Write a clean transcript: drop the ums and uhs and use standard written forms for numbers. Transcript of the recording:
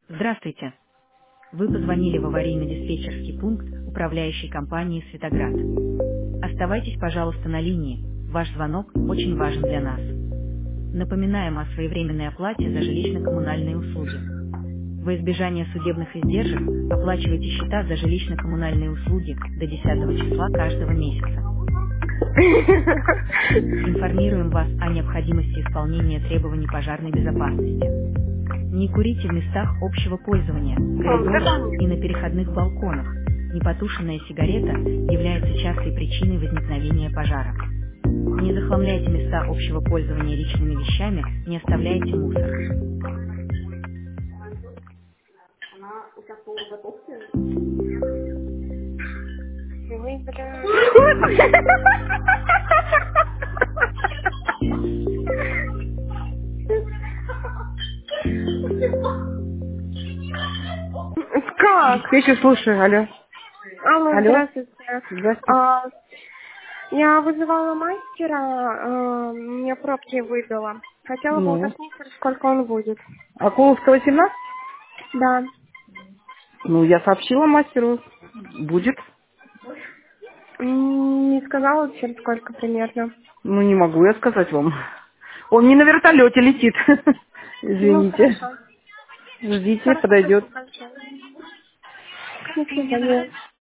Здравствуйте. Вы позвонили в аварийно-диспетчерский пункт управляющей компании «Светоград». Оставайтесь, пожалуйста, на линии. Ваш звонок очень важен для нас. Напоминаем о своевременной оплате за жилищно-коммунальные услуги. Во избежание судебных издержек оплачивайте счета за жилищно-коммунальные услуги до 10 числа каждого месяца. Информируем вас о необходимости исполнения требований пожарной безопасности. Не курите в местах общего пользования, коридорах и на переходных балконах. Непотушенная сигарета является частой причиной возникновения пожара. Не захламляйте места общего пользования личными вещами, не оставляйте мусор. Как? Я еще слушаю, алло. Алло, Алло, здравствуйте. здравствуйте. А, я вызывала мастера, мне пробки выбило. Хотела бы Ну, уточнить, сколько он будет. Акуловского 17? Да. Ну, я сообщила мастеру. Будет. Не сказала, чем сколько примерно. Ну, не могу я сказать вам. Он не на вертолете летит. Ну, Извините. хорошо. Ждите, Хорошо, подойдет. спасибо большое. До свидания.